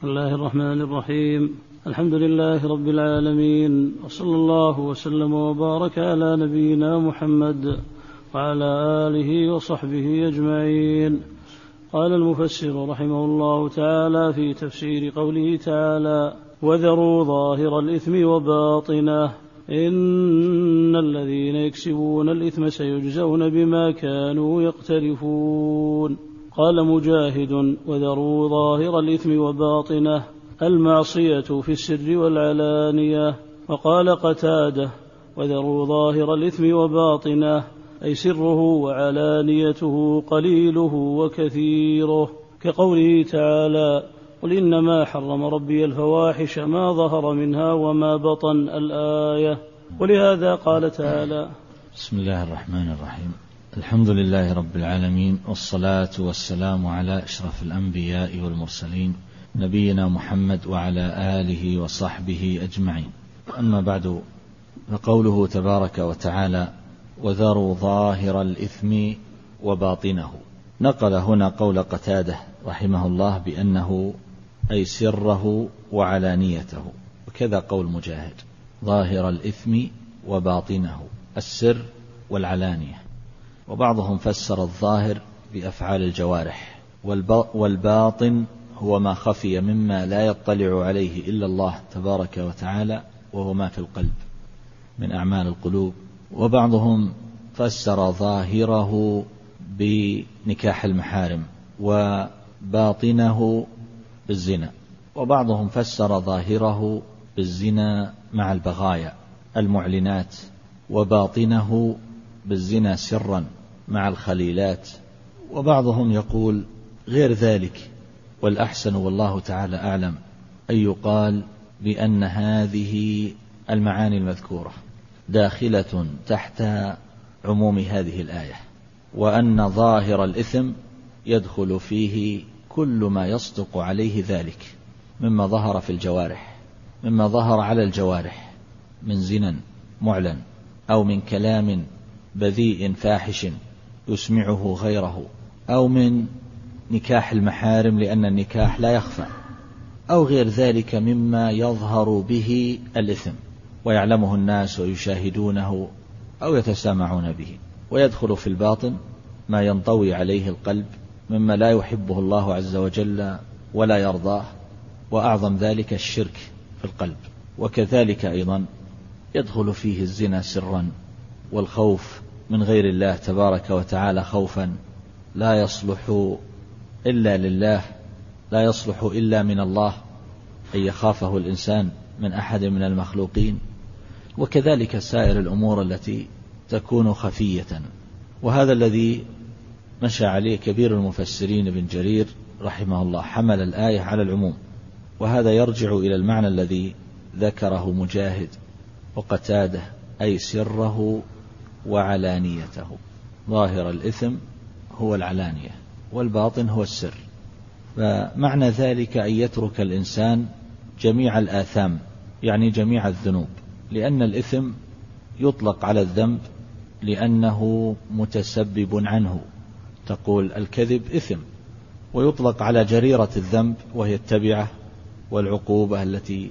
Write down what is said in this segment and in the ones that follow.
بسم الله الرحمن الرحيم. الحمد لله رب العالمين، وصلى الله وسلم وبارك على نبينا محمد وعلى آله وصحبه أجمعين. قال المفسر رحمه الله تعالى في تفسير قوله تعالى: وذروا ظاهر الإثم وباطنه، إن الذين يكسبون الإثم سيجزون بما كانوا يقترفون. قال مجاهد: وذروا ظاهر الإثم وباطنه، المعصية في السر والعلانية. وقال قتادة: وذروا ظاهر الإثم وباطنه، أي سره وعلانيته، قليله وكثيره، كقوله تعالى: قل إنما حرم ربي الفواحش ما ظهر منها وما بطن، الآية. ولهذا قال تعالى: بسم الله الرحمن الرحيم. الحمد لله رب العالمين، والصلاة والسلام على أشرف الأنبياء والمرسلين، نبينا محمد وعلى آله وصحبه أجمعين. أما بعد، فقوله تبارك وتعالى: وذروا ظاهر الإثم وباطنه، نقل هنا قول قتادة رحمه الله بأنه أي سره وعلانيته، وكذا قول مجاهد: ظاهر الإثم وباطنه، السر والعلانية. وبعضهم فسر الظاهر بأفعال الجوارح، والباطن هو ما خفي مما لا يطلع عليه إلا الله تبارك وتعالى، وهو ما في القلب من أعمال القلوب. وبعضهم فسر ظاهره بنكاح المحارم، وباطنه بالزنا. وبعضهم فسر ظاهره بالزنا مع البغايا المعلنات، وباطنه بالزنا سرا مع الخليلات. وبعضهم يقول غير ذلك، والأحسن والله تعالى أعلم أن يقال بأن هذه المعاني المذكورة داخلة تحت عموم هذه الآية، وأن ظاهر الإثم يدخل فيه كل ما يصدق عليه ذلك مما ظهر في الجوارح، مما ظهر على الجوارح من زنا معلن، أو من كلام بذيء فاحش يسمعه غيره، أو من نكاح المحارم لأن النكاح لا يخفى، أو غير ذلك مما يظهر به الإثم ويعلمه الناس ويشاهدونه أو يتسامعون به. ويدخل في الباطن ما ينطوي عليه القلب مما لا يحبه الله عز وجل ولا يرضاه، وأعظم ذلك الشرك في القلب. وكذلك أيضا يدخل فيه الزنا سرا، والخوف من غير الله تبارك وتعالى خوفا لا يصلح إلا لله، لا يصلح إلا من الله، أن يخافه الإنسان من أحد من المخلوقين. وكذلك سائر الأمور التي تكون خفية. وهذا الذي مشى عليه كبير المفسرين ابن جرير رحمه الله، حمل الآية على العموم. وهذا يرجع إلى المعنى الذي ذكره مجاهد وقتاده، أي سره وعلانيته. ظاهر الإثم هو العلانية، والباطن هو السر. فمعنى ذلك أن يترك الإنسان جميع الآثام، يعني جميع الذنوب، لأن الإثم يطلق على الذنب لأنه متسبب عنه، تقول الكذب إثم. ويطلق على جريرة الذنب وهي التبعة والعقوبة التي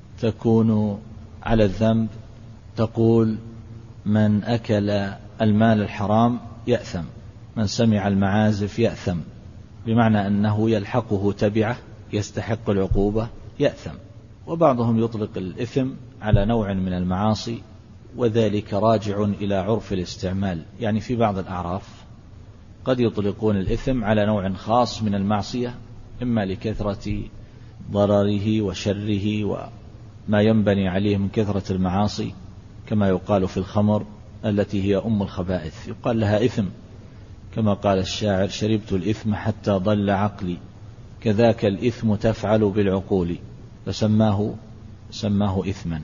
تكون على الذنب، تقول من أكل المال الحرام يأثم، من سمع المعازف يأثم، بمعنى أنه يلحقه تبعة يستحق العقوبة يأثم. وبعضهم يطلق الإثم على نوع من المعاصي، وذلك راجع إلى عرف الاستعمال. يعني في بعض الأعراف قد يطلقون الإثم على نوع خاص من المعصية، إما لكثرة ضرره وشره وما ينبني عليه من كثرة المعاصي، كما يقال في الخمر التي هي أم الخبائث يقال لها إثم، كما قال الشاعر: شربت الإثم حتى ضل عقلي، كذاك الإثم تفعل بالعقول، فسماه إثما.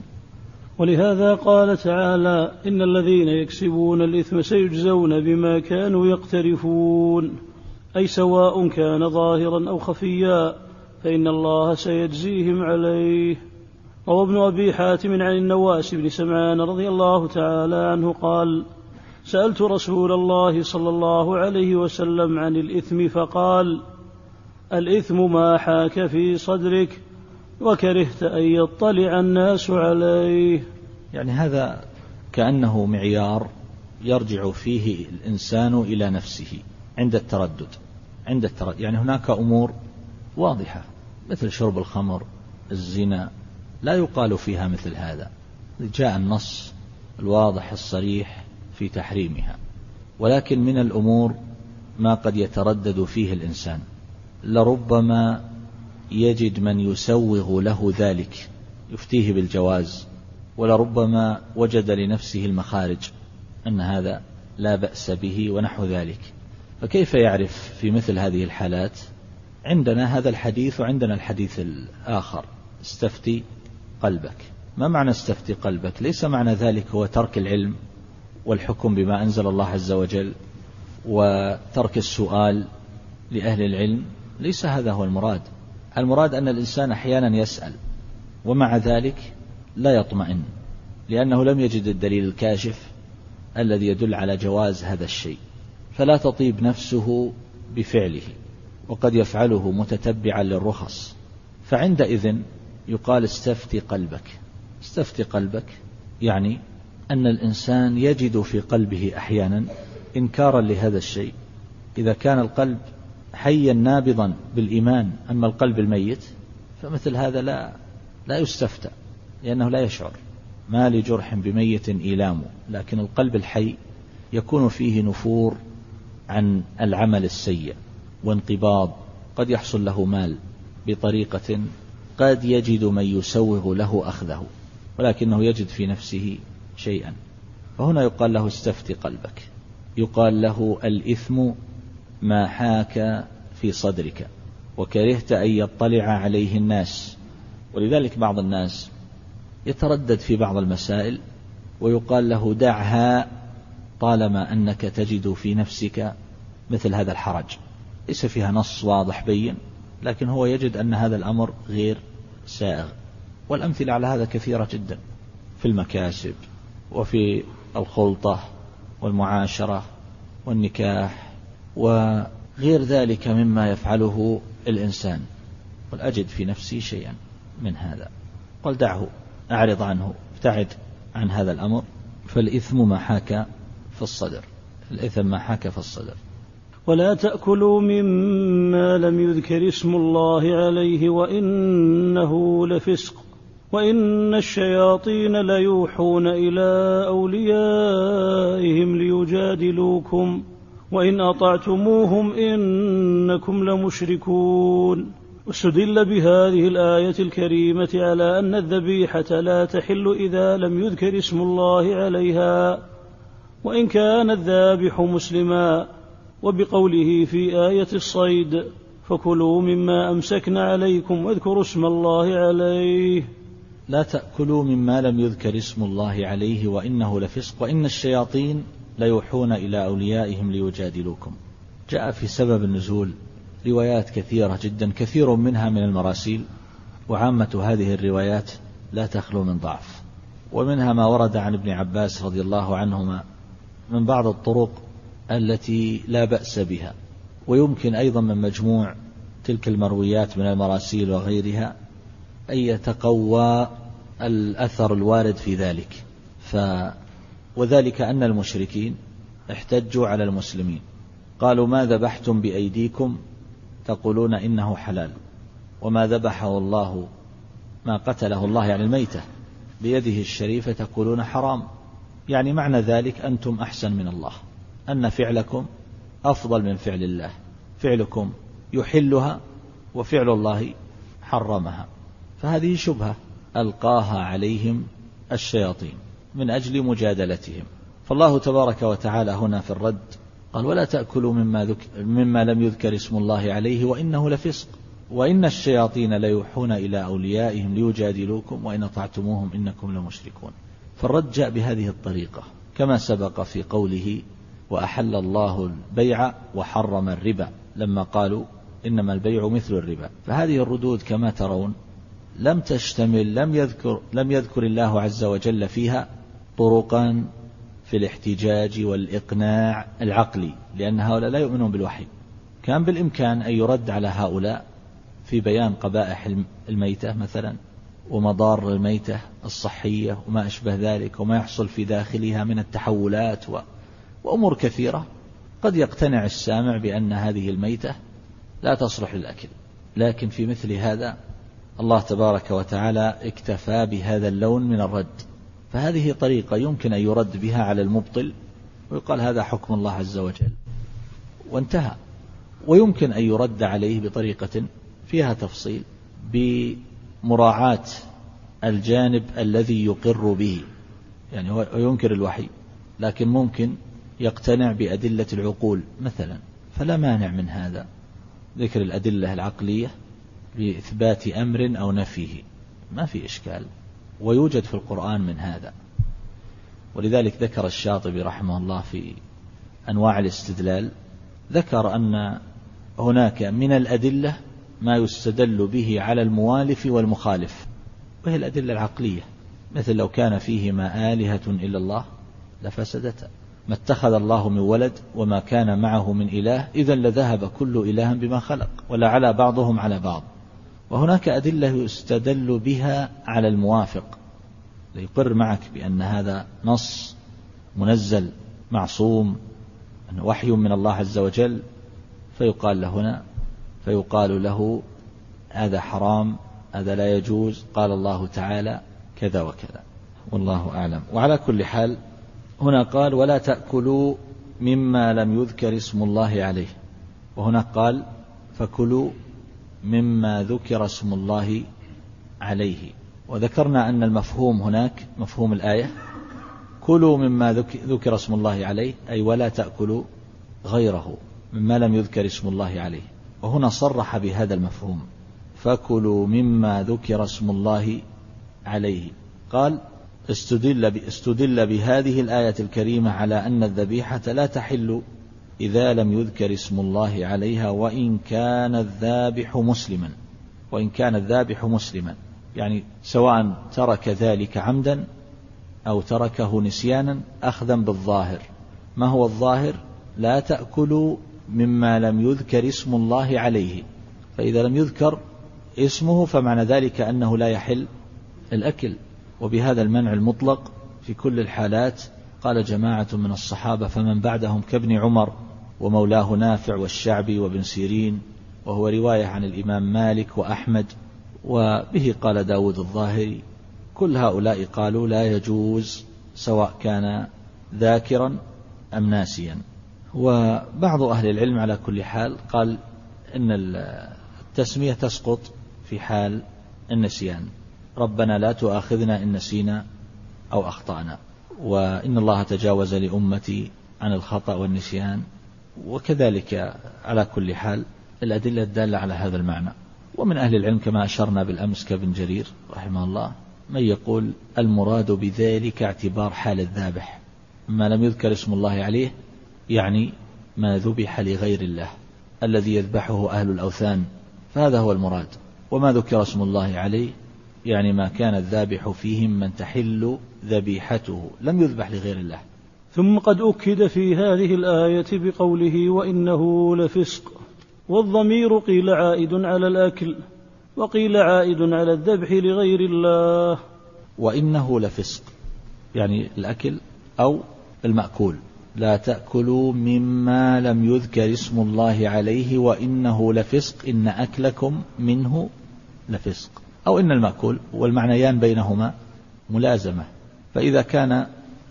ولهذا قال تعالى: إن الذين يكسبون الإثم سيجزون بما كانوا يقترفون، أي سواء كان ظاهرا أو خفيا فإن الله سيجزيهم عليه. روى ابن أبي حاتم عن النواس بن سمعان رضي الله تعالى عنه قال: سألت رسول الله صلى الله عليه وسلم عن الإثم فقال: الإثم ما حاك في صدرك وكرهت أن يطلع الناس عليه. يعني هذا كأنه معيار يرجع فيه الإنسان إلى نفسه عند التردد. يعني هناك أمور واضحة مثل شرب الخمر، الزنا، لا يقال فيها مثل هذا، جاء النص الواضح الصريح في تحريمها. ولكن من الأمور ما قد يتردد فيه الإنسان، لربما يجد من يسوغ له ذلك يفتيه بالجواز، ولربما وجد لنفسه المخارج أن هذا لا بأس به ونحو ذلك. فكيف يعرف في مثل هذه الحالات؟ عندنا هذا الحديث وعندنا الحديث الآخر، استفتي قلبك. ما معنى استفتي قلبك؟ ليس معنى ذلك هو ترك العلم والحكم بما أنزل الله عز وجل وترك السؤال لأهل العلم، ليس هذا هو المراد. المراد أن الإنسان أحيانا يسأل ومع ذلك لا يطمئن، لأنه لم يجد الدليل الكاشف الذي يدل على جواز هذا الشيء، فلا تطيب نفسه بفعله، وقد يفعله متتبعا للرخص. فعندئذ يقال استفتي قلبك. استفتي قلبك يعني أن الإنسان يجد في قلبه أحيانا إنكارا لهذا الشيء. إذا كان القلب حيا نابضا بالإيمان، أما القلب الميت فمثل هذا لا يستفتى، لأنه لا يشعر. ما لجرح بميت إيلام. لكن القلب الحي يكون فيه نفور عن العمل السيء وانقباض، قد يحصل له مال بطريقة قد يجد من يسوغ له أخذه، ولكنه يجد في نفسه شيئا، فهنا يقال له استفتي قلبك. يقال له الإثم ما حاك في صدرك وكرهت أن يطلع عليه الناس. ولذلك بعض الناس يتردد في بعض المسائل ويقال له دعها طالما أنك تجد في نفسك مثل هذا الحرج، ليس فيها نص واضح بين، لكن هو يجد أن هذا الأمر غير سائغ. والأمثلة على هذا كثيرة جدا في المكاسب وفي الخلطة والمعاشرة والنكاح وغير ذلك مما يفعله الإنسان. قل أجد في نفسي شيئا من هذا، قل دعه، أعرض عنه، ابتعد عن هذا الأمر. فالإثم ما حاك في الصدر، الإثم ما حاك في الصدر. ولا تأكلوا مما لم يذكر اسم الله عليه وإنه لفسق وإن الشياطين ليوحون إلى أوليائهم ليجادلوكم وإن أطعتموهم إنكم لمشركون. واستدل بهذه الآية الكريمة على أن الذبيحة لا تحل إذا لم يذكر اسم الله عليها وإن كان الذابح مسلما، وبقوله في آية الصيد فكلوا مما أمسكن عليكم واذكروا اسم الله عليه. لا تأكلوا مما لم يذكر اسم الله عليه وإنه لفسق وإن الشياطين ليوحون إلى أوليائهم ليجادلوكم. جاء في سبب النزول روايات كثيرة جدا، كثير منها من المراسيل، وعامة هذه الروايات لا تخلو من ضعف. ومنها ما ورد عن ابن عباس رضي الله عنهما من بعض الطرق التي لا بأس بها، ويمكن أيضا من مجموع تلك المرويات من المراسيل وغيرها أن يتقوى الأثر الوارد في ذلك. وذلك أن المشركين احتجوا على المسلمين، قالوا ما ذبحتم بأيديكم تقولون إنه حلال، وما ذبحه الله ما قتله الله يعني الميتة بيده الشريفة تقولون حرام. يعني معنى ذلك أنتم أحسن من الله، أن فعلكم أفضل من فعل الله، فعلكم يحلها وفعل الله حرمها. فهذه شبهة ألقاها عليهم الشياطين من أجل مجادلتهم. فالله تبارك وتعالى هنا في الرد قال ولا تأكلوا مما لم يذكر اسم الله عليه وإنه لفسق وإن الشياطين ليوحون إلى أوليائهم ليجادلوكم وإن أطعتموهم إنكم لمشركون. فالرد جاء بهذه الطريقة كما سبق في قوله وأحل الله البيع وحرم الربا لما قالوا إنما البيع مثل الربا. فهذه الردود كما ترون لم تشتمل، لم يذكر الله عز وجل فيها طرقا في الاحتجاج والإقناع العقلي، لأن هؤلاء لا يؤمنون بالوحي كان بالإمكان أن يرد على هؤلاء في بيان قبائح الميتة مثلا ومضار الميتة الصحية وما أشبه ذلك وما يحصل في داخلها من التحولات وأمور كثيرة. قد يقتنع السامع بأن هذه الميتة لا تصلح للأكل، لكن في مثل هذا الله تبارك وتعالى اكتفى بهذا اللون من الرد، فهذه طريقة يمكن أن يرد بها على المبطل ويقال هذا حكم الله عز وجل وانتهى. ويمكن أن يرد عليه بطريقة فيها تفصيل بمراعاة الجانب الذي يقر به، يعني هو ينكر الوحي لكن ممكن يقتنع بأدلة العقول مثلا، فلا مانع من هذا، ذكر الأدلة العقلية بإثبات أمر أو نفيه ما في إشكال، ويوجد في القرآن من هذا. ولذلك ذكر الشاطبي رحمه الله في أنواع الاستدلال، ذكر أن هناك من الأدلة ما يستدل به على الموالف والمخالف، وهي الأدلة العقلية، مثل لو كان فيهما آلهة إلا الله لفسدتا، ما اتخذ الله من ولد وما كان معه من إله إذن لذهب كل إله بما خلق ولا على بعضهم على بعض. وهناك أدلة يستدل بها على الموافق، ليقر معك بأن هذا نص منزل معصوم وحي من الله عز وجل، فيقال له هذا حرام، هذا لا يجوز، قال الله تعالى كذا وكذا، والله أعلم. وعلى كل حال هنا قال ولا تأكلوا مما لم يذكر اسم الله عليه، وهنا قال فكلوا مما ذكر اسم الله عليه. وذكرنا أن المفهوم هناك مفهوم الآية كلوا مما ذكر اسم الله عليه، أي ولا تأكلوا غيره مما لم يذكر اسم الله عليه، وهنا صرح بهذا المفهوم فكلوا مما ذكر اسم الله عليه. قال استدل بهذه الآية الكريمة على أن الذبيحة لا تحل إذا لم يذكر اسم الله عليها وإن كان الذابح مسلما، يعني سواء ترك ذلك عمدا أو تركه نسيانا أخذا بالظاهر. ما هو الظاهر؟ لا تأكلوا مما لم يذكر اسم الله عليه، فإذا لم يذكر اسمه فمعنى ذلك أنه لا يحل الأكل. وبهذا المنع المطلق في كل الحالات قال جماعة من الصحابة فمن بعدهم كابن عمر ومولاه نافع والشعبي وابن سيرين، وهو رواية عن الإمام مالك وأحمد، وبه قال داود الظاهري، كل هؤلاء قالوا لا يجوز سواء كان ذاكرا أم ناسيا. وبعض أهل العلم على كل حال قال إن التسمية تسقط في حال النسيان، ربنا لا تؤاخذنا إن نسينا أو أخطأنا، وإن الله تجاوز لأمتي عن الخطأ والنسيان، وكذلك على كل حال الأدلة الدالة على هذا المعنى. ومن أهل العلم كما أشرنا بالأمس كابن جرير رحمه الله من يقول المراد بذلك اعتبار حال الذابح، ما لم يذكر اسم الله عليه يعني ما ذبح لغير الله الذي يذبحه أهل الأوثان، فهذا هو المراد. وما ذكر اسم الله عليه يعني ما كان الذابح فيهم من تحل ذبيحته لم يذبح لغير الله. ثم قد أكد في هذه الآية بقوله وإنه لفسق، والضمير قيل عائد على الأكل وقيل عائد على الذبح لغير الله. وإنه لفسق يعني الأكل أو المأكول، لا تأكلوا مما لم يذكر اسم الله عليه وإنه لفسق إن أكلكم منه لفسق، أو إن المأكول، والمعنيان بينهما ملازمة. فإذا كان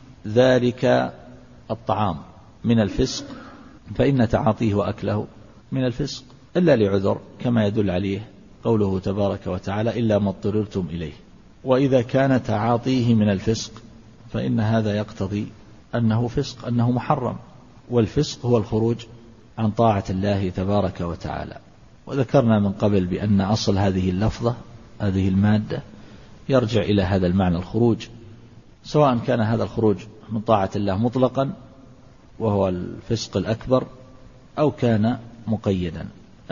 ذلك الطعام من الفسق فإن تعاطيه وأكله من الفسق إلا لعذر كما يدل عليه قوله تبارك وتعالى إلا ما اضطررتم إليه. وإذا كان تعاطيه من الفسق فإن هذا يقتضي أنه فسق، أنه محرم، والفسق هو الخروج عن طاعة الله تبارك وتعالى. وذكرنا من قبل بأن أصل هذه اللفظة هذه المادة يرجع إلى هذا المعنى الخروج، سواء كان هذا الخروج من طاعة الله مطلقا وهو الفسق الأكبر، أو كان مقيدا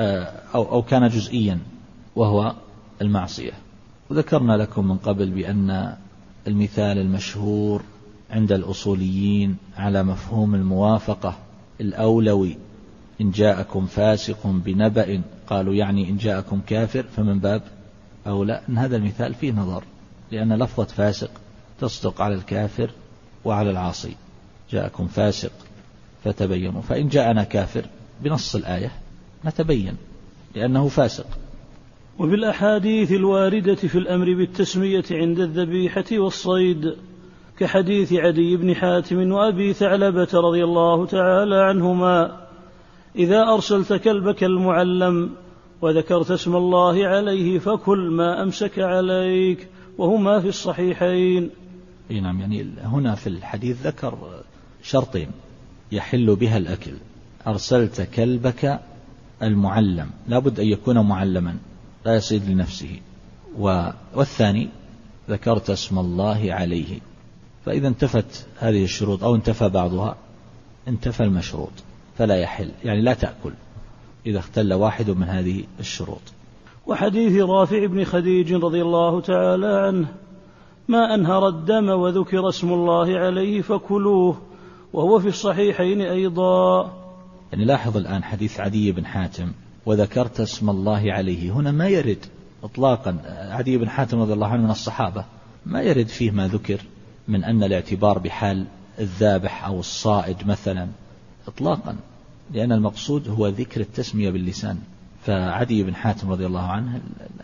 أو كان جزئيا وهو المعصية. وذكرنا لكم من قبل بأن المثال المشهور عند الأصوليين على مفهوم الموافقة الأولوي إن جاءكم فاسق بنبأ، قالوا يعني إن جاءكم كافر، فمن باب أولى أن هذا المثال فيه نظر، لأن لفظة فاسق تصدق على الكافر وعلى العاصي. جاءكم فاسق فتبينوا، فإن جاءنا كافر بنص الآية نتبين لأنه فاسق. وبالأحاديث الواردة في الأمر بالتسمية عند الذبيحة والصيد، كحديث عدي بن حاتم وأبي ثعلبة رضي الله تعالى عنهما: إذا أرسلت كلبك المعلم وذكرت اسم الله عليه فكل ما أمسك عليك، وهما في الصحيحين. نعم، يعني هنا في الحديث ذكر شرطين يحل بها الأكل: أرسلت كلبك المعلم، لا بد أن يكون معلما لا يصيد لنفسه، والثاني ذكرت اسم الله عليه. فإذا انتفت هذه الشروط أو انتفى بعضها انتفى المشروط، فلا يحل، يعني لا تأكل إذا اختل واحد من هذه الشروط. وحديث رافع بن خديج رضي الله تعالى عنه: ما أنهر الدم وذكر اسم الله عليه فكلوه، وهو في الصحيحين أيضا. يعني لاحظ الآن حديث عدي بن حاتم وذكرت اسم الله عليه، هنا ما يرد إطلاقا. عدي بن حاتم رضي الله عنه من الصحابة، ما يرد فيه ما ذكر من أن الاعتبار بحال الذابح أو الصائد مثلا إطلاقا، لأن المقصود هو ذكر التسمية باللسان. فعدي بن حاتم رضي الله عنه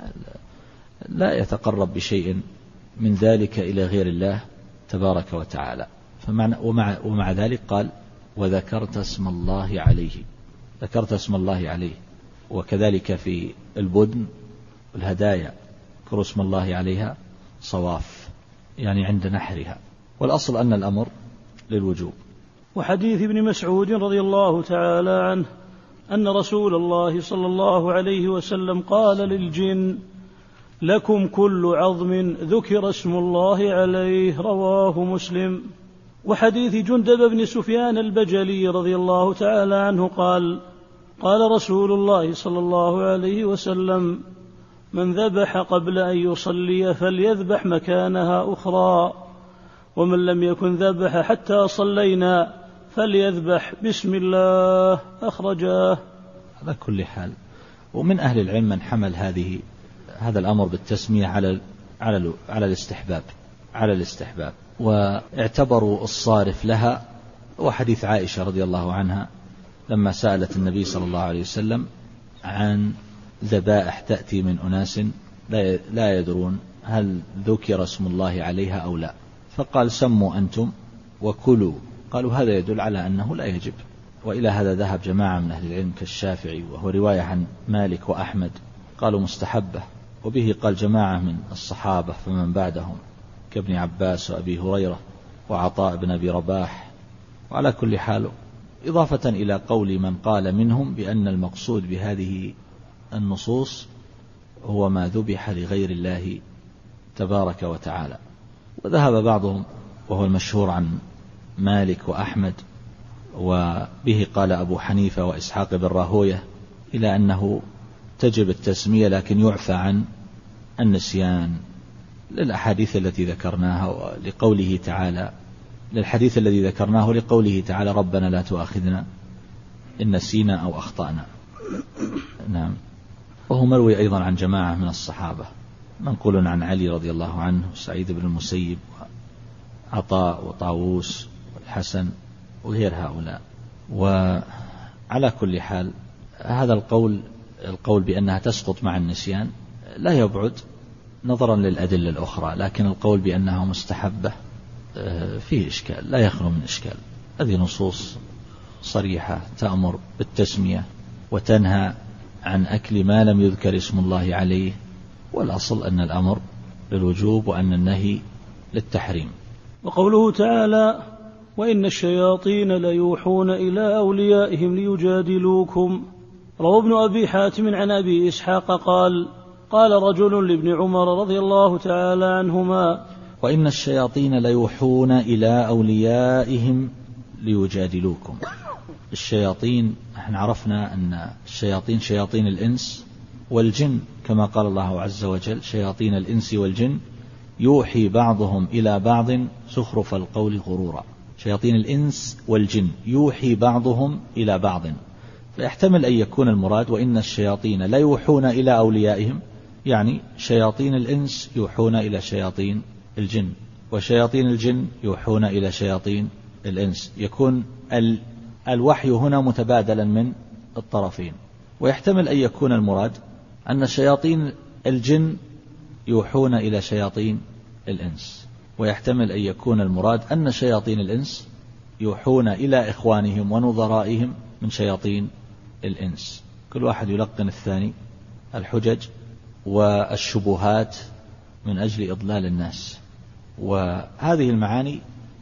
لا يتقرب بشيء من ذلك إلى غير الله تبارك وتعالى. ومع ذلك قال: وذكرت اسم الله عليه، ذكرت اسم الله عليه. وكذلك في البدن والهدايا ذكر اسم الله عليها صواف، يعني عند نحرها، والأصل أن الأمر للوجوب. وحديث ابن مسعود رضي الله تعالى عنه أن رسول الله صلى الله عليه وسلم قال للجن: لكم كل عظم ذكر اسم الله عليه، رواه مسلم. وحديث جندب بن سفيان البجلي رضي الله تعالى عنه قال: قال رسول الله صلى الله عليه وسلم: من ذبح قبل أن يصلي فليذبح مكانها أخرى، ومن لم يكن ذبح حتى صلينا فليذبح بسم الله، أخرجاه. على كل حال، ومن أهل العلم من حمل هذا الأمر بالتسمية على الاستحباب، واعتبروا الصارف لها وحديث عائشة رضي الله عنها لما سألت النبي صلى الله عليه وسلم عن ذبائح تأتي من أناس لا يدرون هل ذكر اسم الله عليها أو لا، فقال: سموا أنتم وكلوا. قالوا: هذا يدل على أنه لا يجب. وإلى هذا ذهب جماعة من أهل العلم كالشافعي، وهو رواية عن مالك وأحمد، قالوا مستحبة. وبه قال جماعة من الصحابة فمن بعدهم كابن عباس وأبي هريرة وعطاء بن أبي رباح. وعلى كل حال، إضافة إلى قول من قال منهم بأن المقصود بهذه النصوص هو ما ذبح لغير الله تبارك وتعالى. وذهب بعضهم، وهو المشهور عن مالك وأحمد، وبه قال أبو حنيفة وإسحاق بن راهوية، إلى أنه تجب التسمية لكن يعفى عن النسيان، للأحاديث التي ذكرناها لقوله تعالى، للحديث الذي ذكرناه لقوله تعالى: ربنا لا تؤاخذنا إن نسينا أو أخطأنا. نعم. وهو مروي أيضا عن جماعة من الصحابة، منقول عن علي رضي الله عنه وسعيد بن المسيب وعطاء وطاووس والحسن وغير هؤلاء. وعلى كل حال، هذا القول بأنها تسقط مع النسيان لا يبعد نظرا للأدلة الأخرى، لكن القول بأنها مستحبة فيه إشكال، لا يخلو من إشكال. هذه نصوص صريحة تأمر بالتسمية وتنهى عن أكل ما لم يذكر اسم الله عليه، والأصل أن الأمر للوجوب وأن النهي للتحريم. وقوله تعالى: وإن الشياطين ليوحون إلى أوليائهم ليجادلوكم، روى ابن أبي حاتم عن أبي إسحاق قال: قال رجل لابن عمر رضي الله تعالى عنهما: وإن الشياطين ليوحون إلى أوليائهم ليجادلوكم. الشياطين، نحن عرفنا أن الشياطين شياطين الإنس والجن، كما قال الله عز وجل: شياطين الإنس والجن يوحي بعضهم إلى بعض زخرف القول غرورا. شياطين الإنس والجن يوحي بعضهم إلى بعض، فيحتمل أن يكون المراد وإن الشياطين لا يوحون إلى أوليائهم، يعني شياطين الإنس يوحون إلى شياطين الجن، وشياطين الجن يوحون إلى شياطين الإنس، يكون الوحي هنا متبادلا من الطرفين. ويحتمل أن يكون المراد أن شياطين الجن يوحون إلى شياطين الإنس، ويحتمل أن يكون المراد أن شياطين الإنس يوحون إلى إخوانهم ونظرائهم من شياطين الإنس. كل واحد يلقن الثاني الحجج والشبهات من أجل إضلال الناس. وهذه المعاني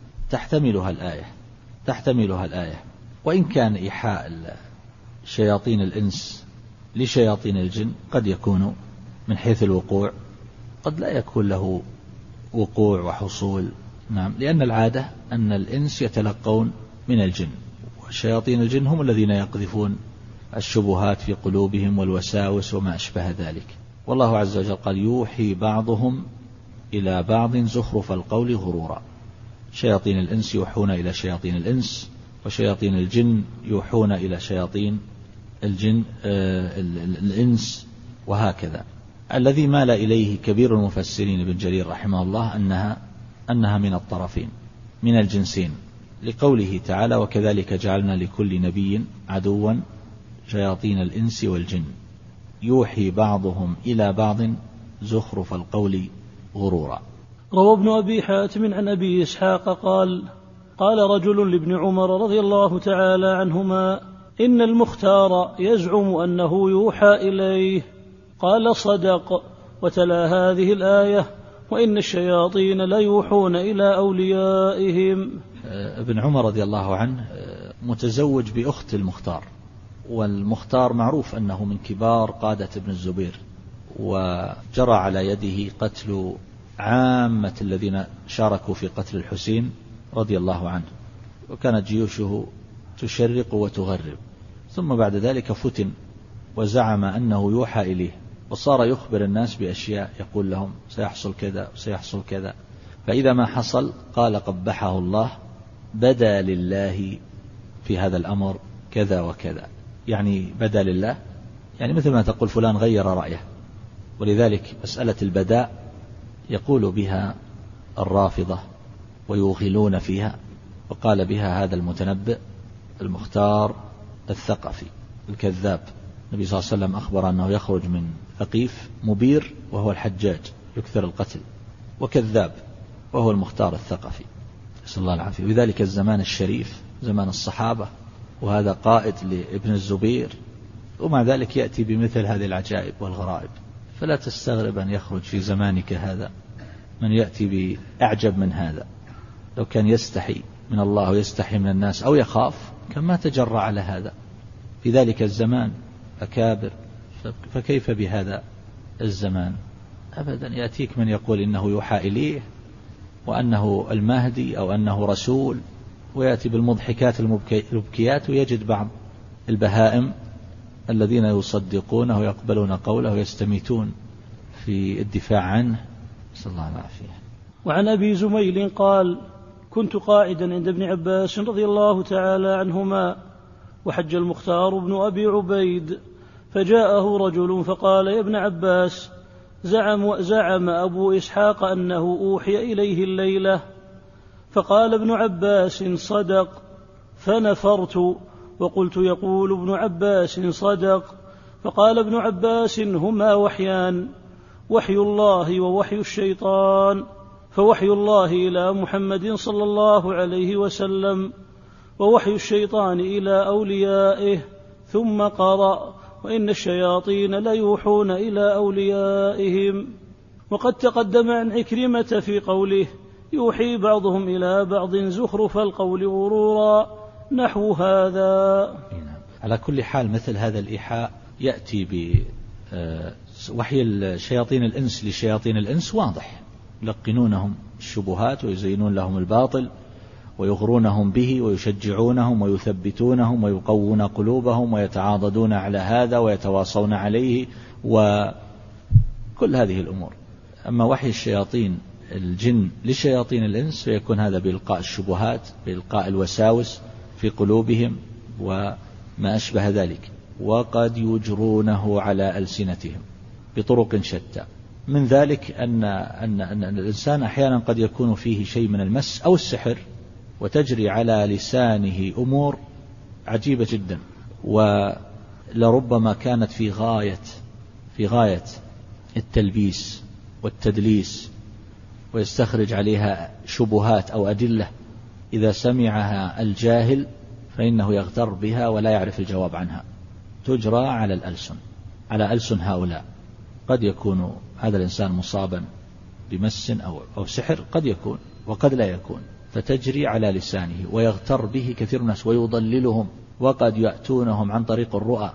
تحتملها الآية، وإن كان إيحاء شياطين الإنس لشياطين الجن قد يكون من حيث الوقوع، قد لا يكون له وقوع وحصول. نعم، لأن العادة أن الإنس يتلقون من الجن، وشياطين الجن هم الذين يقذفون الشبهات في قلوبهم والوساوس وما أشبه ذلك. والله عز وجل قال يوحي بعضهم إلى بعض زخرف القول غرورا. شياطين الإنس يوحون إلى شياطين الإنس، وشياطين الجن يوحون إلى شياطين الإنس، وهكذا. الذي مال إليه كبير المفسرين ابن جرير رحمه الله أنها من الطرفين، من الجنسين، لقوله تعالى وكذلك جعلنا لكل نبي عدوا شياطين الإنس والجن يوحي بعضهم إلى بعض زخرف القول غرورا. روى ابن أبي حاتم عن أبي إسحاق قال رجل لابن عمر رضي الله تعالى عنهما إن المختار يزعم أنه يوحى إليه، قال صدق، وتلا هذه الآية وإن الشياطين لا يوحون إلى أوليائهم. ابن عمر رضي الله عنه متزوج بأخت المختار، والمختار معروف أنه من كبار قادة ابن الزبير، وجرى على يده قتل عامة الذين شاركوا في قتل الحسين رضي الله عنه، وكانت جيوشه تشرق وتغرب. ثم بعد ذلك فتن وزعم أنه يوحى إليه، وصار يخبر الناس بأشياء يقول لهم سيحصل كذا وسيحصل كذا، فإذا ما حصل قال قبحه الله بدا لله في هذا الأمر كذا وكذا. يعني بدا لله، يعني مثل ما تقول فلان غير رأيه. ولذلك مسألة البداء يقول بها الرافضة ويوغلون فيها، وقال بها هذا المتنبئ المختار الثقفي الكذاب. النبي صلى الله عليه وسلم أخبر أنه يخرج من ثقيف مبير وهو الحجاج يكثر القتل، وكذاب وهو المختار الثقفي، نسأل الله العافية. وذلك الزمان الشريف زمان الصحابة، وهذا قائد لابن الزبير، ومع ذلك يأتي بمثل هذه العجائب والغرائب. فلا تستغرب أن يخرج في زمانك هذا من يأتي بأعجب من هذا. لو كان يستحي من الله ويستحي من الناس أو يخاف كان ما تجرأ على هذا في ذلك الزمان أكابر، فكيف بهذا الزمان؟ أبدا. يأتيك من يقول إنه يوحى إليه وأنه المهدي أو أنه رسول، ويأتي بالمضحكات المبكيات، ويجد بعض البهائم الذين يصدقونه ويقبلون قوله ويستميتون في الدفاع عنه، نسأل الله العافية. وعن أبي زميل قال كنت قاعدا عند ابن عباس رضي الله تعالى عنهما، وحج المختار بن أبي عبيد، فجاءه رجل فقال يا ابن عباس زعم أبو إسحاق أنه أوحي إليه الليلة. فقال ابن عباس صدق، فنفرت وقلت يقول ابن عباس صدق. فقال ابن عباس هما وحيان، وحي الله ووحي الشيطان، فوحي الله إلى محمد صلى الله عليه وسلم، ووحي الشيطان إلى أوليائه. ثم قرأ وإن الشياطين ليوحون إلى أوليائهم. وقد تقدم عن عكرمة في قوله يوحي بعضهم إلى بعض زخرف القول غرورا نحو هذا. على كل حال مثل هذا الإيحاء يأتي بوحي الشياطين الإنس لشياطين الإنس واضح، يلقنونهم الشبهات ويزينون لهم الباطل ويغرونهم به ويشجعونهم ويثبتونهم ويقوون قلوبهم ويتعاضدون على هذا ويتواصون عليه وكل هذه الأمور. أما وحي الشياطين الجن لشياطين الإنس فيكون هذا بإلقاء الشبهات، بإلقاء الوساوس في قلوبهم ما أشبه ذلك، وقد يجرونه على ألسنتهم بطرق شتى. من ذلك أن الإنسان أحيانا قد يكون فيه شيء من المس أو السحر، وتجري على لسانه أمور عجيبة جدا، ولربما كانت في غاية التلبيس والتدليس، ويستخرج عليها شبهات أو أدلة إذا سمعها الجاهل فإنه يغتر بها ولا يعرف الجواب عنها. تجرى على ألسن هؤلاء. قد يكون هذا الإنسان مصابا بمس أو سحر، قد يكون وقد لا يكون، فتجري على لسانه ويغتر به كثير من الناس ويضللهم. وقد يأتونهم عن طريق الرؤى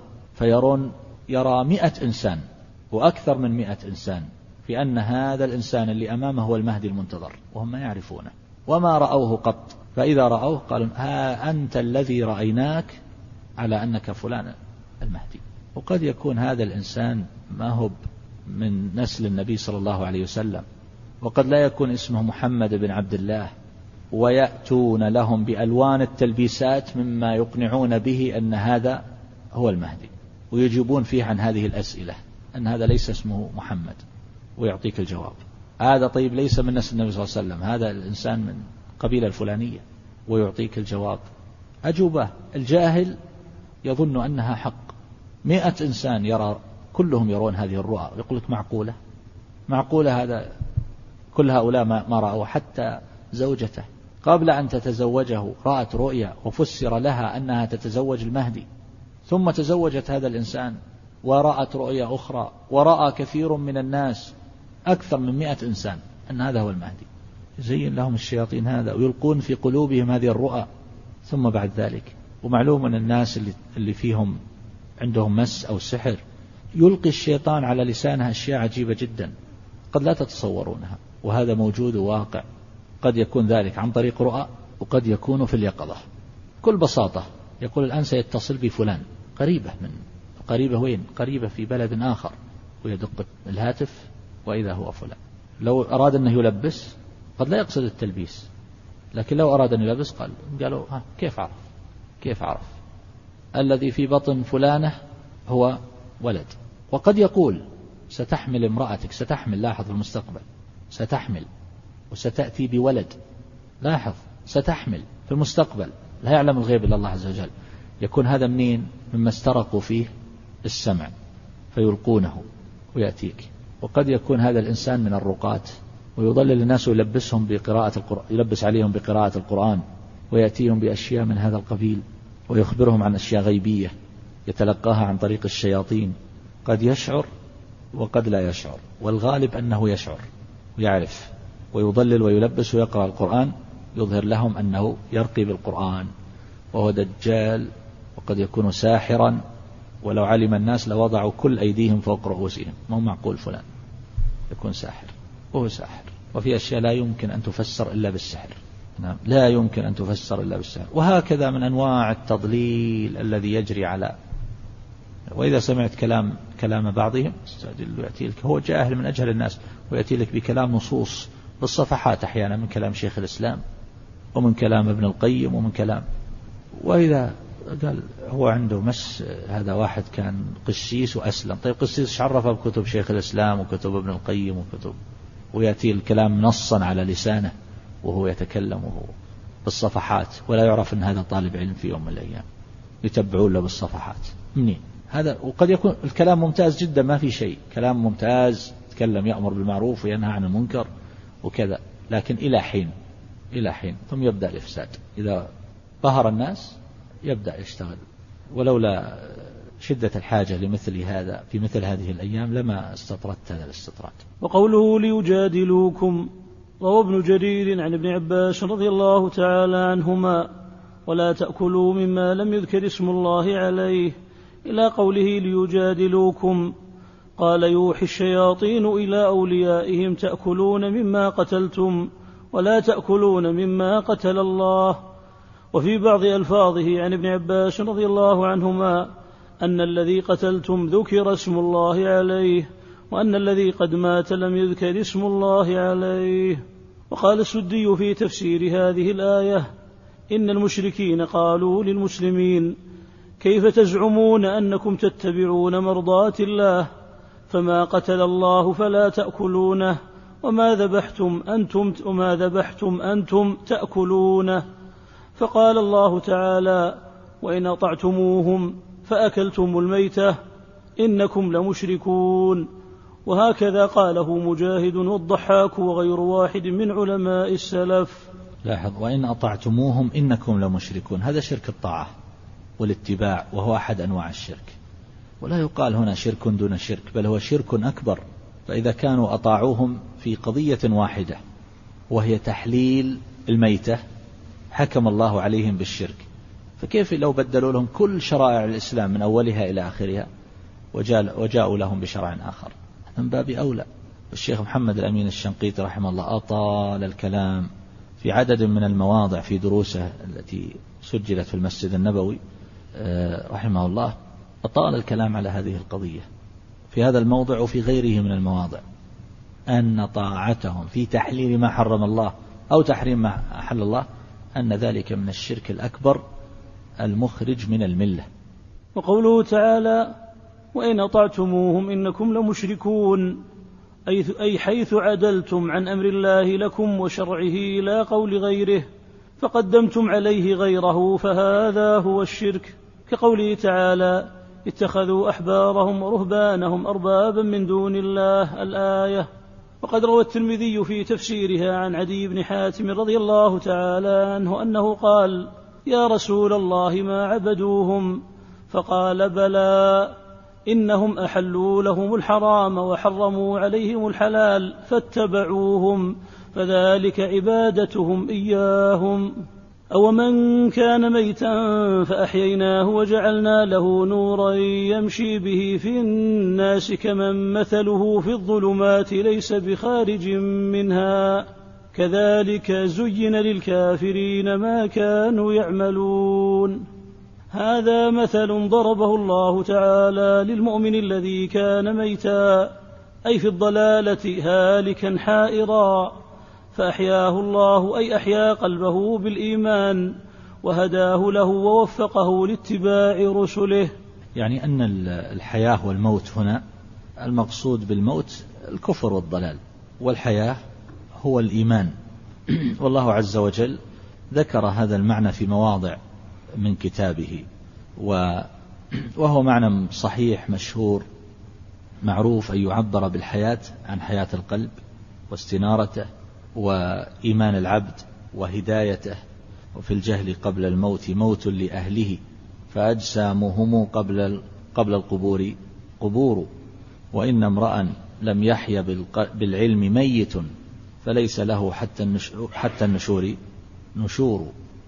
يرى 100 إنسان وأكثر من 100 إنسان في أن هذا الإنسان اللي أمامه هو المهدي المنتظر، وهم ما يعرفونه وما رأوه قط. فإذا رأوه قالوا ها أنت الذي رأيناك على أنك فلان المهدي. وقد يكون هذا الإنسان ما هو من نسل النبي صلى الله عليه وسلم، وقد لا يكون اسمه محمد بن عبد الله، ويأتون لهم بألوان التلبيسات مما يقنعون به أن هذا هو المهدي، ويجيبون فيه عن هذه الأسئلة أن هذا ليس اسمه محمد، ويعطيك الجواب. هذا طيب ليس من نسل النبي صلى الله عليه وسلم، هذا الإنسان من قبيلة الفلانية، ويعطيك الجواب. أجوبة. الجاهل يظن أنها حق. 100 إنسان كلهم يرون هذه الرؤى، يقول لك معقولة هذا كل هؤلاء ما رأوا. حتى زوجته قبل أن تتزوجه رأت رؤيا وفسر لها أنها تتزوج المهدي، ثم تزوجت هذا الإنسان ورأت رؤيا أخرى، ورأى كثير من الناس أكثر من 100 إنسان أن هذا هو المهدي. يزين لهم الشياطين هذا ويلقون في قلوبهم هذه الرؤى. ثم بعد ذلك، ومعلوم أن الناس اللي فيهم عندهم مس أو سحر يلقي الشيطان على لسانها أشياء عجيبة جدا قد لا تتصورونها، وهذا موجود وواقع. قد يكون ذلك عن طريق رؤى، وقد يكون في اليقظة. كل بساطة يقول الآن سيتصل بفلان، قريبة وين؟ قريبة في بلد آخر، ويدق الهاتف وإذا هو فلان. لو أراد أنه يلبس قد لا يقصد التلبيس، لكن لو أراد أن يلبس قالوا كيف عرف الذي في بطن فلانة هو ولد. وقد يقول ستحمل امرأتك، لاحظ في المستقبل ستحمل وستأتي بولد، لاحظ ستحمل في المستقبل، لا يعلم الغيب إلا الله عز وجل. يكون هذا منين؟ مما استرقوا فيه السمع فيلقونه ويأتيك. وقد يكون هذا الإنسان من الرقاة ويضلل الناس ويلبسهم بقراءة القرآن، يلبس عليهم بقراءة القرآن، ويأتيهم بأشياء من هذا القبيل، ويخبرهم عن أشياء غيبية يتلقاها عن طريق الشياطين. قد يشعر وقد لا يشعر، والغالب أنه يشعر ويعرف، ويضلل ويلبس ويقرأ القرآن، يظهر لهم أنه يرقي بالقرآن وهو دجال، وقد يكون ساحرا، ولو علم الناس لوضعوا كل أيديهم فوق رؤوسهم. ما هو معقول فلان يكون ساحر، وهو ساحر. وفي أشياء لا يمكن أن تفسر إلا بالسحر. نعم، لا يمكن أن تفسر إلا بالسحر. وهكذا من أنواع التضليل الذي يجري على. وإذا سمعت كلام بعضهم يأتي لك، هو جاهل من أجهل الناس، ويأتي لك بكلام نصوص بالصفحات أحيانا من كلام شيخ الإسلام ومن كلام ابن القيم ومن كلام. وإذا قال هو عنده مس، هذا واحد كان قسيس وأسلم. طيب قسيس عرفه بكتب شيخ الإسلام وكتب ابن القيم وكتب، ويأتي الكلام نصا على لسانه وهو يتكلم وهو بالصفحات، ولا يعرف أن هذا طالب علم في يوم من الأيام، يتبعون له بالصفحات. منين هذا؟ وقد يكون الكلام ممتاز جدا، ما في شيء، كلام ممتاز، يتكلم يأمر بالمعروف وينهى عن المنكر وكذا، لكن إلى حين ثم يبدأ الإفساد. إذا ظهر الناس يبدأ يشتغل. ولولا شدة الحاجة لمثل هذا في مثل هذه الأيام لما استطردت هذا الاستطراد. وقوله ليجادلوكم، روى ابن جرير عن ابن عباس رضي الله تعالى عنهما: ولا تأكلوا مما لم يذكر اسم الله عليه، إلى قوله ليجادلوكم. قال: يوحي الشياطين إلى أوليائهم تأكلون مما قتلتم ولا تأكلون مما قتل الله. وفي بعض ألفاظه عن ابن عباس رضي الله عنهما أن الذي قتلتم ذكر اسم الله عليه، وأن الذي قد مات لم يذكر اسم الله عليه. وقال السدي في تفسير هذه الآية: إن المشركين قالوا للمسلمين: كيف تزعمون أنكم تتبعون مرضات الله؟ فما قتل الله فلا تأكلونه، وما ذبحتم أنتم تأكلونه. فقال الله تعالى: وإن أطعتموهم فأكلتم الميتة إنكم لمشركون. وهكذا قاله مجاهد والضحاك وغير واحد من علماء السلف. لاحظ: وإن أطعتموهم إنكم لمشركون، هذا شرك الطاعة والاتباع، وهو أحد أنواع الشرك، ولا يقال هنا شرك دون شرك، بل هو شرك أكبر. فإذا كانوا أطاعوهم في قضية واحدة وهي تحليل الميتة حكم الله عليهم بالشرك، فكيف لو بدلوا لهم كل شرائع الإسلام من أولها إلى آخرها وجاءوا لهم بشرع آخر؟ من باب أولى. الشيخ محمد الأمين الشنقيطي رحمه الله أطال الكلام في عدد من المواضع في دروسه التي سجلت في المسجد النبوي رحمه الله، أطال الكلام على هذه القضية في هذا الموضع وفي غيره من المواضع، أن طاعتهم في تحليل ما حرم الله أو تحريم ما أحل الله أن ذلك من الشرك الأكبر المخرج من الملة. وقوله تعالى: وإن أطعتموهم إنكم لمشركون، أي حيث عدلتم عن أمر الله لكم وشرعه إلى قول غيره فقدمتم عليه غيره، فهذا هو الشرك. كقوله تعالى: اتخذوا أحبارهم ورهبانهم أربابا من دون الله، الآية. وقد روى الترمذي في تفسيرها عن عدي بن حاتم رضي الله تعالى عنه أنه قال: يا رسول الله ما عبدوهم؟ فقال: بلى، إنهم أحلوا لهم الحرام وحرموا عليهم الحلال فاتبعوهم، فذلك عبادتهم إياهم. أو من كان ميتا فأحييناه وجعلنا له نورا يمشي به في الناس كمن مثله في الظلمات ليس بخارج منها، كذلك زين للكافرين ما كانوا يعملون. هذا مثل ضربه الله تعالى للمؤمن الذي كان ميتا، أي في الضلالة هالكا حائرا، فأحياه الله، أي أحيا قلبه بالإيمان وهداه له ووفقه لاتباع رسله. يعني أن الحياة والموت هنا المقصود بالموت الكفر والضلال، والحياة هو الإيمان. والله عز وجل ذكر هذا المعنى في مواضع من كتابه، وهو معنى صحيح مشهور معروف، أن يعبر بالحياة عن حياة القلب واستنارته وإيمان العبد وهدايته. وفي الجهل قبل الموت موت لأهله، فأجسامهم قبل القبور قبور، وإن امرأ لم يحي بالعلم ميت، فليس له حتى النشور نشور.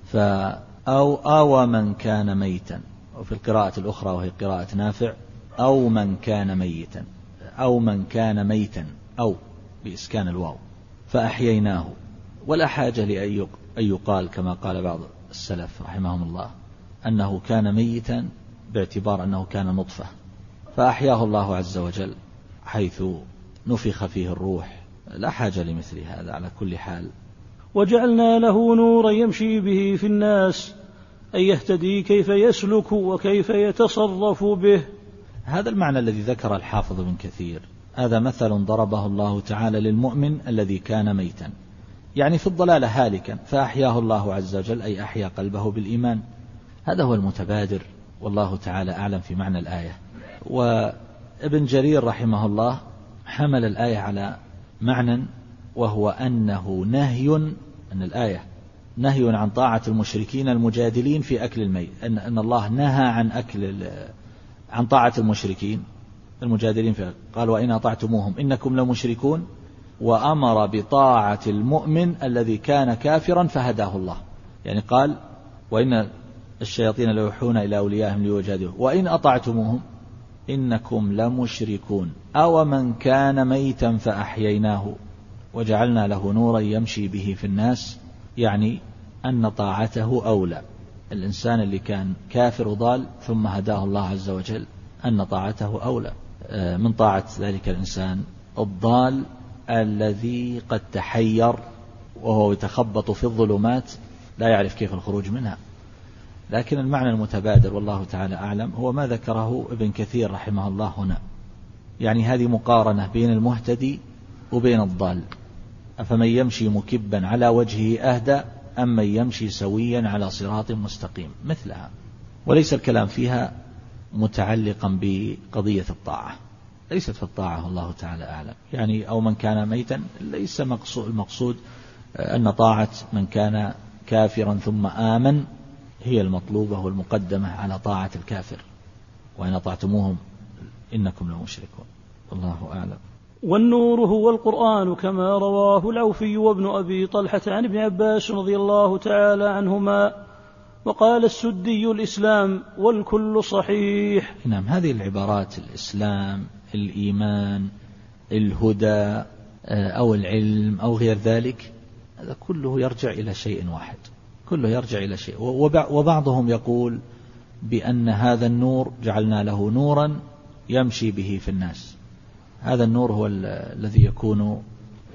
أو من كان ميتا، وفي القراءة الأخرى وهي قراءة نافع: أو من كان ميتا، أو من كان ميتا، أو بإسكان الواو، فأحييناه. ولا حاجة لأن يقال كما قال بعض السلف رحمهم الله أنه كان ميتا باعتبار أنه كان نطفة، فأحياه الله عز وجل حيث نفخ فيه الروح. لا حاجة لمثل هذا على كل حال. وجعلنا له نورا يمشي به في الناس، أي يهتدي كيف يسلك وكيف يتصرف به. هذا المعنى الذي ذكر الحافظ بن كثير، هذا مثل ضربه الله تعالى للمؤمن الذي كان ميتا، يعني في الضلالة هالكا، فأحياه الله عز وجل، أي أحيا قلبه بالإيمان. هذا هو المتبادر، والله تعالى أعلم في معنى الآية. وابن جرير رحمه الله حمل الآية على معنى، وهو أنه نهي، أن الآية نهي عن طاعة المشركين المجادلين في أكل الميت، أن الله نهى عن طاعة المشركين المجادلين في، قال: وإن أطعتموهم إنكم لمشركون، وأمر بطاعة المؤمن الذي كان كافرا فهداه الله. يعني قال: وإن الشياطين ليوحون إلى أوليائهم ليجادلوه، وإن أطعتموهم إنكم لمشركون. أو من كان ميتا فأحييناه وجعلنا له نورا يمشي به في الناس، يعني أن طاعته أولى. الإنسان اللي كان كافر وضال ثم هداه الله عز وجل، أن طاعته أولى من طاعة ذلك الإنسان الضال الذي قد تحير وهو يتخبط في الظلمات لا يعرف كيف الخروج منها. لكن المعنى المتبادر والله تعالى أعلم هو ما ذكره ابن كثير رحمه الله هنا، يعني هذه مقارنة بين المهتدي وبين الضال. أفمن يمشي مكبا على وجهه أهدى أم من يمشي سويا على صراط مستقيم، مثلها. وليس الكلام فيها متعلقا بقضية الطاعة، ليست في الطاعة والله تعالى أعلم، يعني أو من كان ميتا، ليس المقصود أن طاعة من كان كافرا ثم آمن هي المطلوبة والمقدمة على طاعة الكافر، وإن أطعتموهم إنكم لمشركون، والله أعلم. والنور هو القرآن كما رواه العوفي وابن أبي طلحة عن ابن عباس رضي الله تعالى عنهما. وقال السدي الإسلام والكل صحيح. نعم، هذه العبارات الإسلام، الإيمان، الهدى أو العلم أو غير ذلك، هذا كله يرجع إلى شيء واحد، كله يرجع إلى شيء. وبعضهم يقول بأن هذا النور جعلنا له نورا يمشي به في الناس، هذا النور هو الذي يكون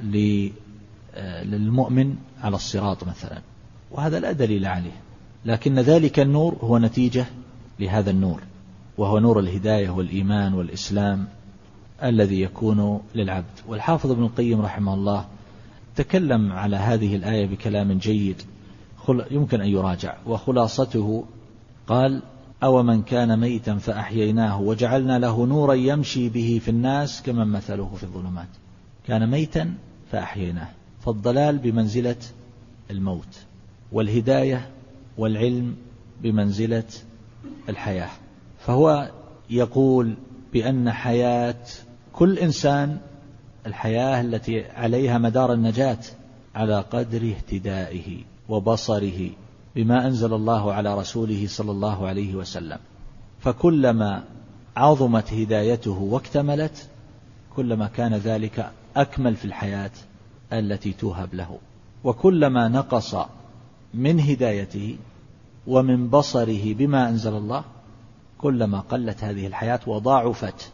للمؤمن على الصراط مثلا، وهذا لا دليل عليه، لكن ذلك النور هو نتيجة لهذا النور، وهو نور الهداية والإيمان والإسلام الذي يكون للعبد. والحافظ ابن القيم رحمه الله تكلم على هذه الآية بكلام جيد يمكن أن يراجع، وخلاصته قال: أو من كان ميتا فأحييناه وجعلنا له نورا يمشي به في الناس كمن مثله في الظلمات. كان ميتا فأحييناه، فالضلال بمنزلة الموت، والهداية والعلم بمنزلة الحياة. فهو يقول بأن حياة كل إنسان، الحياة التي عليها مدار النجاة، على قدر اهتدائه وبصره بما أنزل الله على رسوله صلى الله عليه وسلم. فكلما عظمت هدايته واكتملت، كلما كان ذلك أكمل في الحياة التي توهب له، وكلما نقص من هدايته ومن بصره بما أنزل الله، كلما قلت هذه الحياة وضاعفت.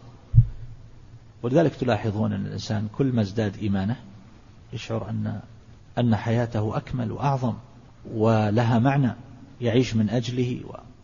ولذلك تلاحظون أن الإنسان كل ما ازداد إيمانه يشعر أن حياته أكمل وأعظم ولها معنى يعيش من أجله،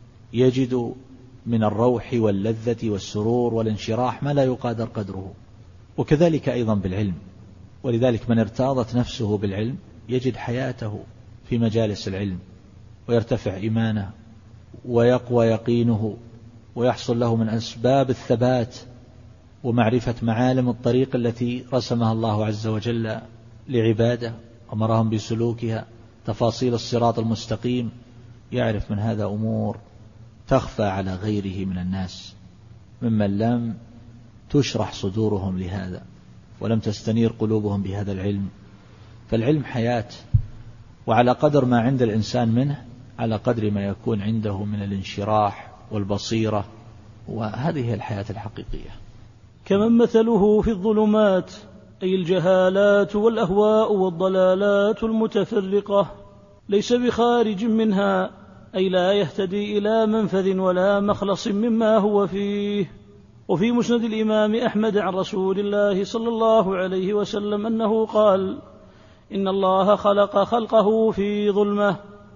ويجد من الروح واللذة والسرور والانشراح ما لا يقادر قدره. وكذلك أيضا بالعلم، ولذلك من ارتاضت نفسه بالعلم يجد حياته في مجالس العلم، ويرتفع إيمانه ويقوى يقينه، ويحصل له من أسباب الثبات ومعرفة معالم الطريق التي رسمها الله عز وجل لعباده أمرهم بسلوكها، تفاصيل الصراط المستقيم، يعرف من هذا أمور تخفى على غيره من الناس ممن لم تشرح صدورهم لهذا ولم تستنير قلوبهم بهذا العلم. فالعلم حياة، وعلى قدر ما عند الإنسان منه على قدر ما يكون عنده من الانشراح والبصيرة، وهذه هي الحياة الحقيقية. كمن مثله في الظلمات، أي الجهالات والأهواء والضلالات المتفرقة، ليس بخارج منها، أي لا يهتدي إلى منفذ ولا مخلص مما هو فيه. وفي مسند الإمام أحمد عن رسول الله صلى الله عليه وسلم أنه قال: إن الله خلق خلقه في ظلمة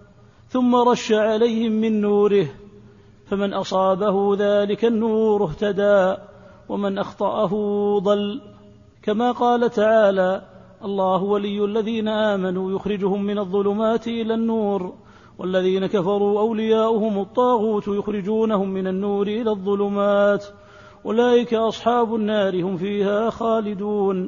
ثم رش عليهم من نوره، فمن أصابه ذلك النور اهتدى ومن أخطأه ضل. كما قال تعالى: الله ولي الذين آمنوا يخرجهم من الظلمات إلى النور، والذين كفروا أولياؤهم الطاغوت يخرجونهم من النور إلى الظلمات، أولئك أصحاب النار هم فيها خالدون.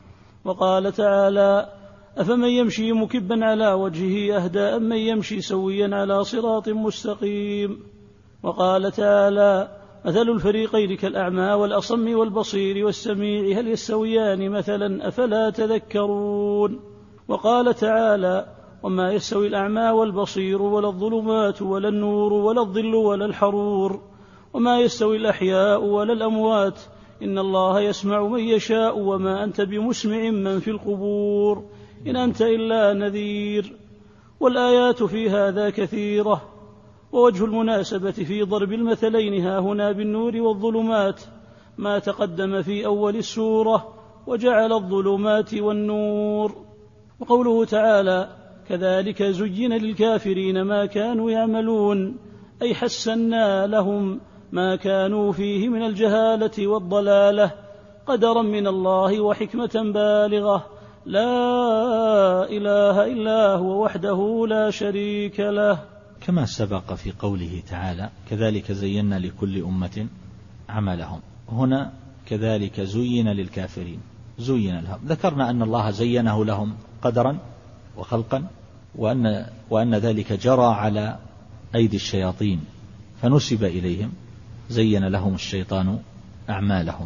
وقال تعالى: أفمن يمشي مكبا على وجهه أهدى أم من يمشي سويا على صراط مستقيم. وقال تعالى: مثل الفريقين كالأعمى والأصم والبصير والسميع هل يستويان مثلا أفلا تذكرون. وقال تعالى: وما يستوي الأعمى والبصير ولا الظلمات ولا النور ولا الظل ولا الحرور، وما يستوي الأحياء ولا الأموات، إن الله يسمع من يشاء وما أنت بمسمع من في القبور إن أنت إلا نذير. والآيات في هذا كثيرة. ووجه المناسبة في ضرب المثلين هاهنا بالنور والظلمات ما تقدم في أول السورة: وجعل الظلمات والنور. وقوله تعالى: كذلك زين للكافرين ما كانوا يعملون، أي حسنا لهم ما كانوا فيه من الجهالة والضلالة قدرا من الله وحكمة بالغة لا إله إلا هو وحده لا شريك له. كما سبق في قوله تعالى كذلك زينا لكل أمة عملهم، هنا كذلك زين للكافرين، زين لهم. ذكرنا أن الله زينه لهم قدرا وخلقا، وأن ذلك جرى على أيدي الشياطين فنسب إليهم، زين لهم الشيطان أعمالهم.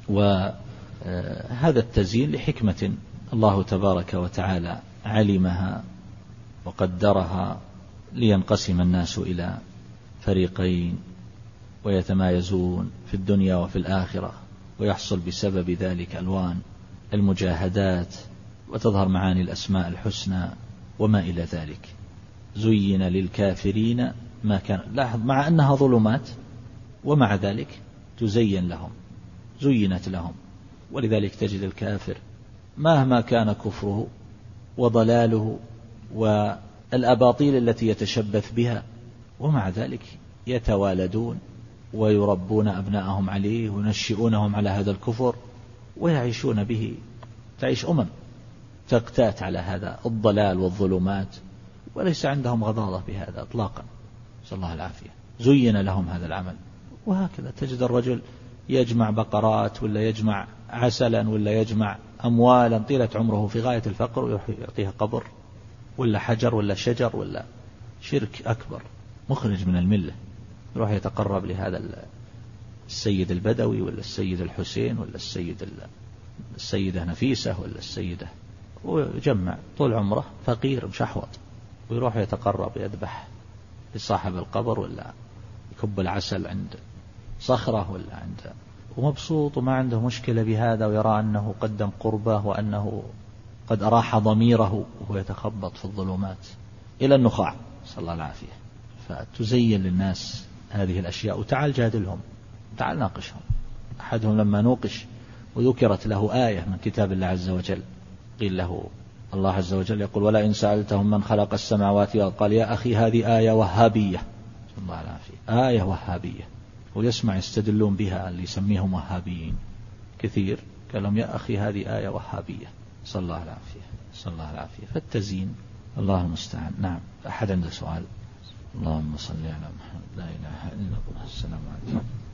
وهذا التزيين لحكمة الله تبارك وتعالى علمها وقدرها، لينقسم الناس إلى فريقين ويتمايزون في الدنيا وفي الآخرة، ويحصل بسبب ذلك ألوان المجاهدات وتظهر معاني الأسماء الحسنى وما إلى ذلك. زين للكافرين ما كان، لاحظ مع أنها ظلمات ومع ذلك تزين لهم، زينت لهم. ولذلك تجد الكافر مهما كان كفره وضلاله والأباطيل التي يتشبث بها، ومع ذلك يتوالدون ويربون أبناءهم عليه وينشئونهم على هذا الكفر ويعيشون به، تعيش تقتات على هذا الضلال والظلمات، وليس عندهم غضاضة بهذا إطلاقا، نسأل الله العافية. زين لهم هذا العمل. وهكذا تجد الرجل يجمع بقرات ولا يجمع عسلا ولا يجمع أموالا طيلة عمره في غاية الفقر، ويعطيها قبر ولا حجر ولا شجر ولا شرك أكبر مخرج من الملة، يروح يتقرب لهذا السيد البدوي ولا السيد الحسين ولا السيدة نفيسة ولا السيدة، ويجمع طول عمره فقير مشحوط، ويروح يتقرب يذبح لصاحب القبر ولا يكب العسل عند صخرة ولا عند، ومبسوط وما عنده مشكلة بهذا، ويرى أنه قدم قربه وأنه قد أراح ضميره، وهو يتخبط في الظلمات إلى النخاع، صلى الله العافية. فتزين للناس هذه الأشياء، وتعال جادلهم، تعال ناقشهم. أحدهم لما نوقش وذكرت له آية من كتاب الله عز وجل، قيل له الله عز وجل يقول ولا إن سألتهم من خلق السماوات والأرض، قال يا أخي هذه آية وهابية، صلى الله العافية، آية وهابية، ويسمع يستدلون بها اللي يسميهم وهابيين كثير، قال لهم يا أخي هذه آية وهابية، صلى الله العافية، صلى الله العافية. فالتزيين الله المستعان. نعم، أحد عنده سؤال؟ اللهم صل على محمد. لا إله إلا الله. السلام عليكم.